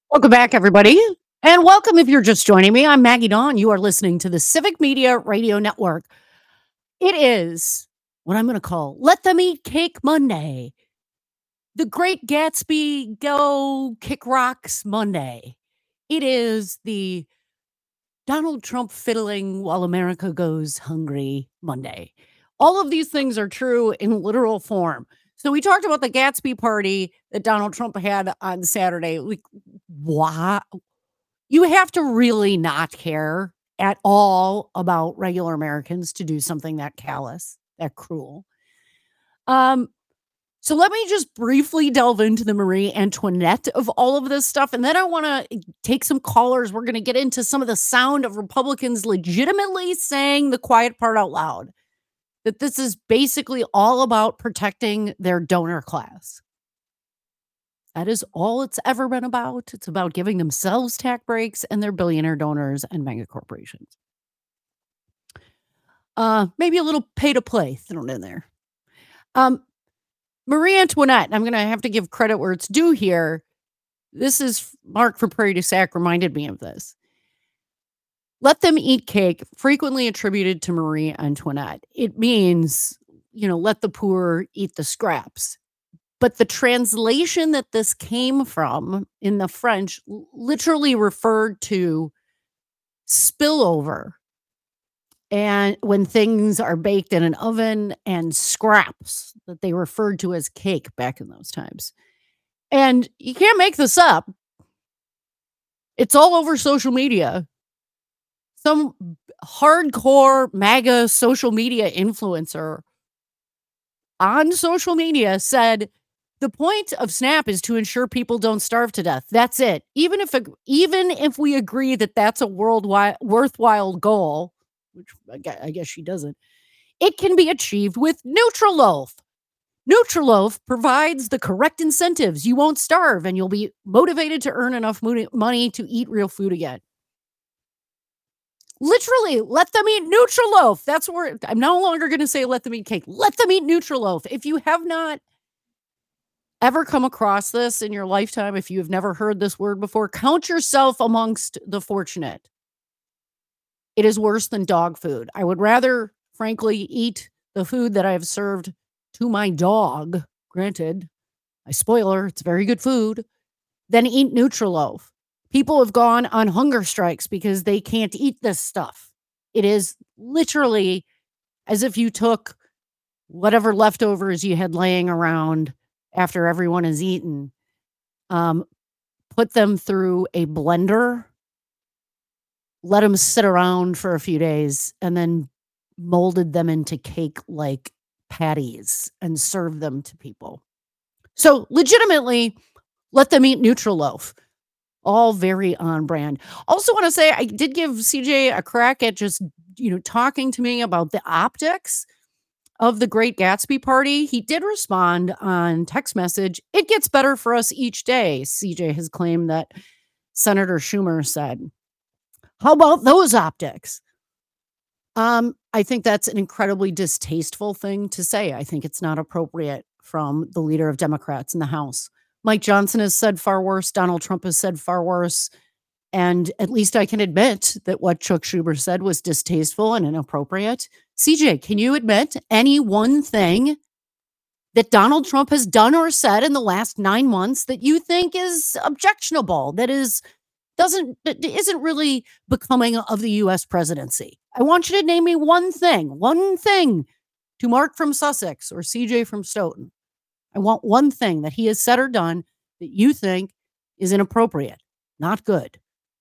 Welcome back, everybody. And welcome if you're just joining me. I'm Maggie Dawn. You are listening to the Civic Media Radio Network. It is what I'm going to call Let Them Eat Cake Monday, the Great Gatsby Go Kick Rocks Monday. It is the Donald Trump fiddling while America goes hungry Monday. All of these things are true in literal form. So we talked about the Gatsby party that Donald Trump had on Saturday. Why? You have to really not care at all about regular Americans to do something that callous, that cruel. Um, so let me just briefly delve into the Marie Antoinette of all of this stuff, and then I wanna take some callers. We're gonna get into some of the sound of Republicans legitimately saying the quiet part out loud, that this is basically all about protecting their donor class. That is all it's ever been about. It's about giving themselves tax breaks and their billionaire donors and mega corporations. Maybe a little pay to play thrown in there. Um, Marie Antoinette, I'm gonna have to give credit where it's due here. This is Mark from Prairie du Sac reminded me of this. Let them eat cake, frequently attributed to Marie Antoinette. It means, let the poor eat the scraps. But the translation that this came from in the French literally referred to spillover. And when things are baked in an oven and scraps that they referred to as cake back in those times. And you can't make this up. It's all over social media. Some hardcore MAGA social media influencer on social media said the point of SNAP is to ensure people don't starve to death. That's it. Even if we agree that that's a worldwide worthwhile goal, which I guess she doesn't, it can be achieved with Nutriloaf. Nutriloaf provides the correct incentives. You won't starve and you'll be motivated to earn enough money to eat real food again. Literally, let them eat Nutriloaf. That's where I'm no longer going to say let them eat cake. Let them eat Nutriloaf. If you have not ever come across this in your lifetime, if you've never heard this word before, count yourself amongst the fortunate. It is worse than dog food. I would rather, frankly, eat the food that I have served to my dog. Granted, I spoiler, it's very good food, than eat Nutriloaf. People have gone on hunger strikes because they can't eat this stuff. It is literally as if you took whatever leftovers you had laying around after everyone is eaten, put them through a blender, let them sit around for a few days, and then molded them into cake-like patties and served them to people. So legitimately, let them eat Nutriloaf. All very on brand. Also want to say I did give CJ a crack at just, talking to me about the optics of the Great Gatsby party. He did respond on text message. It gets better for us each day, CJ has claimed that Senator Schumer said. How about those optics? I think that's an incredibly distasteful thing to say. I think it's not appropriate from the leader of Democrats in the House. Mike Johnson has said far worse. Donald Trump has said far worse. And at least I can admit that what Chuck Schumer said was distasteful and inappropriate. CJ, can you admit any one thing that Donald Trump has done or said in the last 9 months that you think is objectionable, that isn't really becoming of the U.S. presidency? I want you to name me one thing to Mark from Sussex or CJ from Stoughton. I want one thing that he has said or done that you think is inappropriate, not good.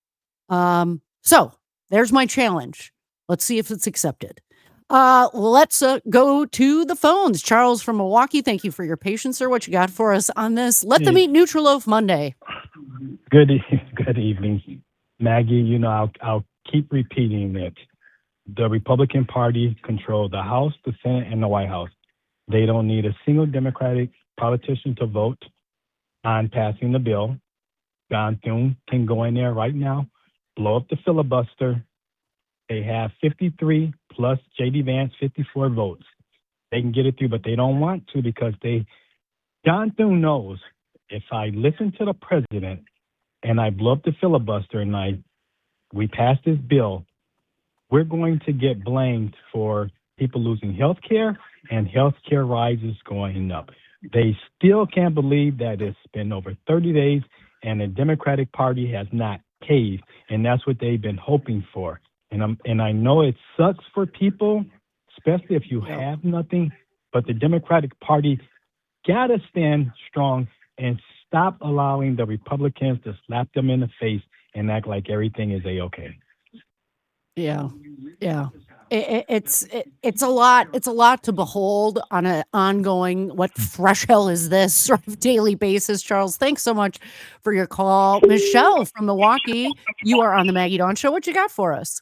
So there's my challenge. Let's see if it's accepted. Let's go to the phones. Charles from Milwaukee, thank you for your patience, sir. What you got for us on this? Let them eat Nutriloaf Monday. Good evening, Maggie. I'll keep repeating it. The Republican Party controls the House, the Senate, and the White House. They don't need a single Democratic politician to vote on passing the bill. John Thune can go in there right now, blow up the filibuster. They have 53 plus J.D. Vance, 54 votes. They can get it through, but they don't want to because John Thune knows if I listen to the president, and I blew up the filibuster and we passed this bill, we're going to get blamed for people losing health care and health care rises going up. They still can't believe that it's been over 30 days and the Democratic Party has not caved, and that's what they've been hoping for. And I know it sucks for people, especially if you Yep. have nothing, but the Democratic Party gotta stand strong and stop allowing the Republicans to slap them in the face and act like everything is a-okay. Yeah. Yeah. It's a lot. It's a lot to behold on an ongoing, what fresh hell is this sort of daily basis. Charles, thanks so much for your call. Michelle from Milwaukee, you are on the Maggie Dawn Show. What you got for us?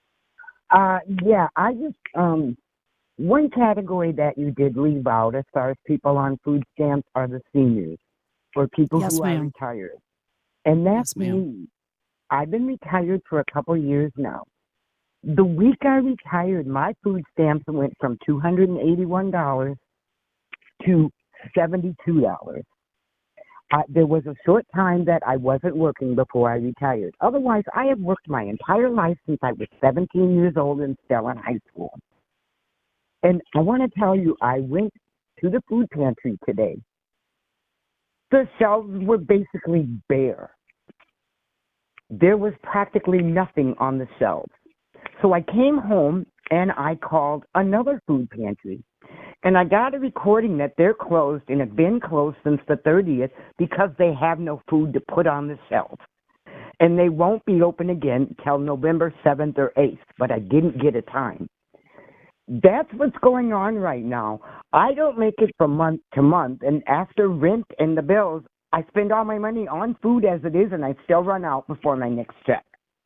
Yeah, I just one category that you did leave out as far as people on food stamps are the seniors, or people Yes, who are ma'am. retired, and that's Yes, ma'am. me. I've been retired for a couple years now. The week I retired, my food stamps went from $281 to $72. There was a short time that I wasn't working before I retired. Otherwise, I have worked my entire life since I was 17 years old and still in high school. And I want to tell you, I went to the food pantry today. The shelves were basically bare. There was practically nothing on the shelves. So I came home and I called another food pantry. And I got a recording that they're closed and have been closed since the 30th because they have no food to put on the shelf. And they won't be open again till November 7th or 8th, but I didn't get a time. That's what's going on right now. I don't make it from month to month, and after rent and the bills, I spend all my money on food as it is, and I still run out before my next check.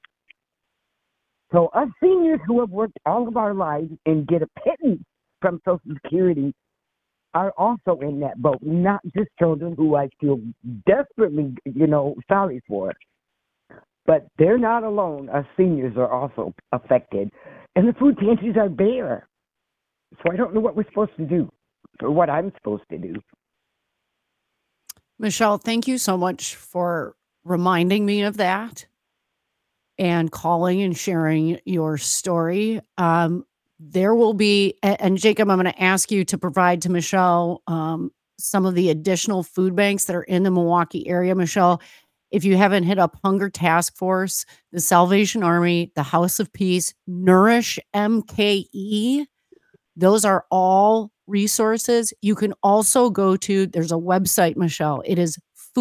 So us seniors who have worked all of our lives and get a pittance from Social Security are also in that boat, not just children who I feel desperately, sorry for. But they're not alone. Us seniors are also affected. And the food pantries are bare. So I don't know what we're supposed to do or what I'm supposed to do. Michelle, thank you so much for reminding me of that and calling and sharing your story. There will be, and Jacob, I'm going to ask you to provide to Michelle some of the additional food banks that are in the Milwaukee area. Michelle, if you haven't hit up Hunger Task Force, the Salvation Army, the House of Peace, Nourish MKE, those are all resources. You can also go to, there's a website, Michelle. It is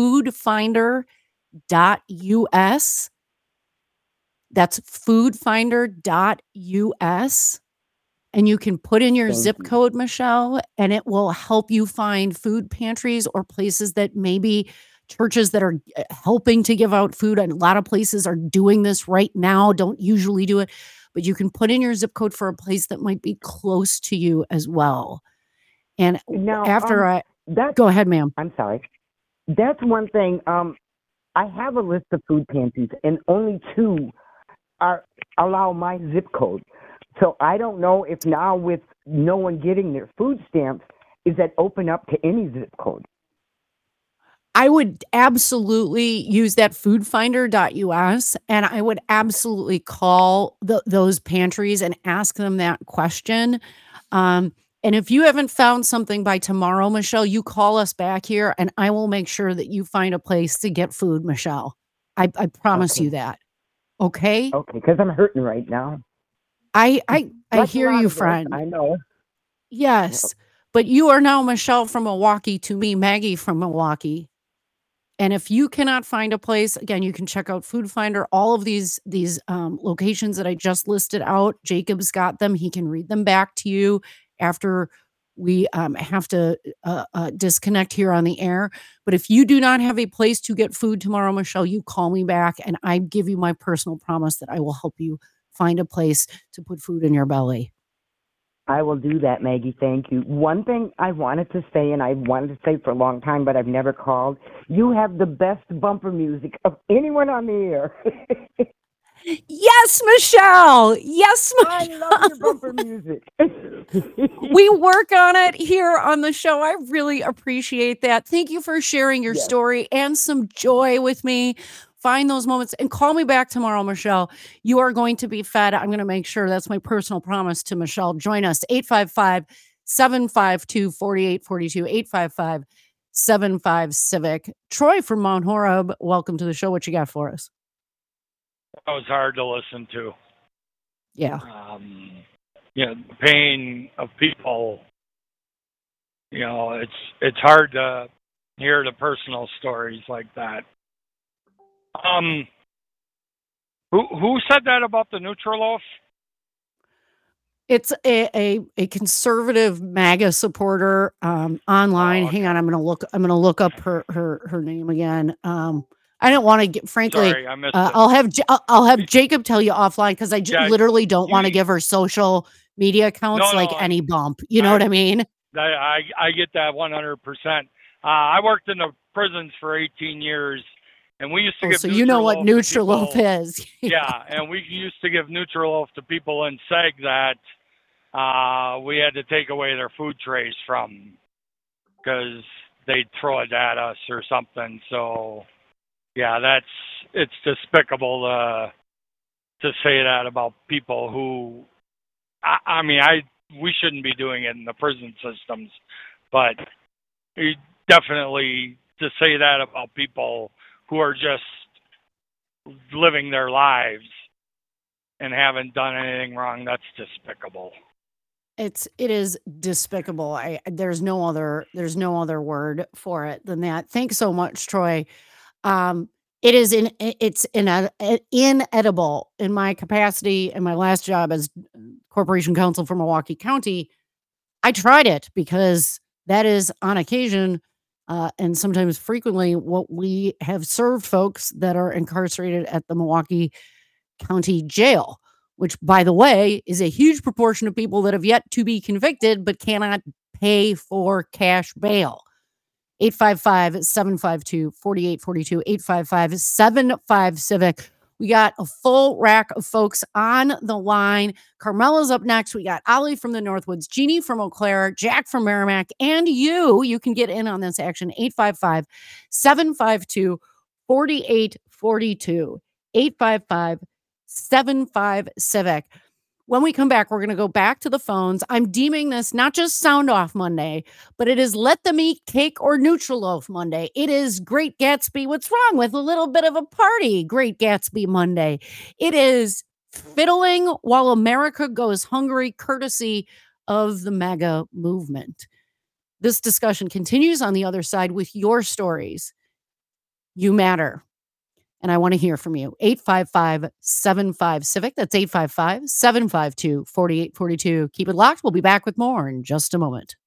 foodfinder.us. That's foodfinder.us. And you can put in your Thank zip you. code, Michelle, and it will help you find food pantries or places that maybe churches that are helping to give out food. And a lot of places are doing this right now, don't usually do it, but you can put in your zip code for a place that might be close to you as well. And Now, after that's, go ahead, ma'am. I'm sorry. That's one thing. I have a list of food pantries, and only 2 allow my zip code. So I don't know if now with no one getting their food stamps, is that open up to any zip code? I would absolutely use that foodfinder.us, and I would absolutely call those pantries and ask them that question. And if you haven't found something by tomorrow, Michelle, you call us back here and I will make sure that you find a place to get food, Michelle. I promise Okay. you that. Okay? Okay, because I'm hurting right now. I Like a hear lot you, of us, friend. I know. Yes. But you are now Michelle from Milwaukee to me, Maggie from Milwaukee. And if you cannot find a place, again, you can check out Food Finder. All of these locations that I just listed out, Jacob's got them. He can read them back to you after we have to disconnect here on the air. But if you do not have a place to get food tomorrow, Michelle, you call me back and I give you my personal promise that I will help you find a place to put food in your belly. I will do that, Maggie. Thank you. One thing I wanted to say, and I wanted to say for a long time, but I've never called, you have the best bumper music of anyone on the air. Yes, Michelle. Yes, I Michelle. love your bumper music. We work on it here on the show. I really appreciate that. Thank you for sharing your Yes. story and some joy with me. find those moments and call me back tomorrow, Michelle. You are going to be fed. I'm going to make sure that's my personal promise to Michelle. Join us 855-752-4842, 855-75 Troy from Mount Horeb, welcome to the show. What you got for us? That was hard to listen to. Yeah. The pain of people. It's hard to hear the personal stories like that. Who said that about the Nutriloaf? It's a conservative MAGA supporter online. Oh, okay. Hang on, I'm gonna look up her name again. I don't want to get, frankly. Sorry, I missed it. I'll have Jacob tell you offline because I literally don't want to give her social media accounts any bump. You know what I mean? I get that 100%. I worked in the prisons for 18 years, and we used to give. So you know what Nutriloaf is? Yeah, and we used to give Nutriloaf to people in SEG that we had to take away their food trays from because they'd throw it at us or something. So, yeah, it's despicable to say that about people who. We shouldn't be doing it in the prison systems, but definitely to say that about people who are just living their lives and haven't done anything wrong, that's despicable. It is despicable. There's no other word for it than that. Thanks so much, Troy. It's inedible. In my capacity in my last job as corporation counsel for Milwaukee County, I tried it because that is on occasion and sometimes frequently what we have served folks that are incarcerated at the Milwaukee County Jail, which, by the way, is a huge proportion of people that have yet to be convicted but cannot pay for cash bail. 855-752-4842, 855-75-CIVIC. We got a full rack of folks on the line. Carmela's up next. We got Ollie from the Northwoods, Jeannie from Eau Claire, Jack from Merrimack, and you can get in on this action. 855-752-4842, 855-75-CIVIC. When we come back, we're going to go back to the phones. I'm deeming this not just Sound Off Monday, but it is Let Them Eat Cake or Nutriloaf Monday. It is Great Gatsby. What's wrong with a little bit of a party? Great Gatsby Monday. It is Fiddling While America Goes Hungry, courtesy of the MAGA movement. This discussion continues on the other side with your stories. You matter. And I want to hear from you. 855-75-CIVIC. That's 855-752-4842. Keep it locked. We'll be back with more in just a moment.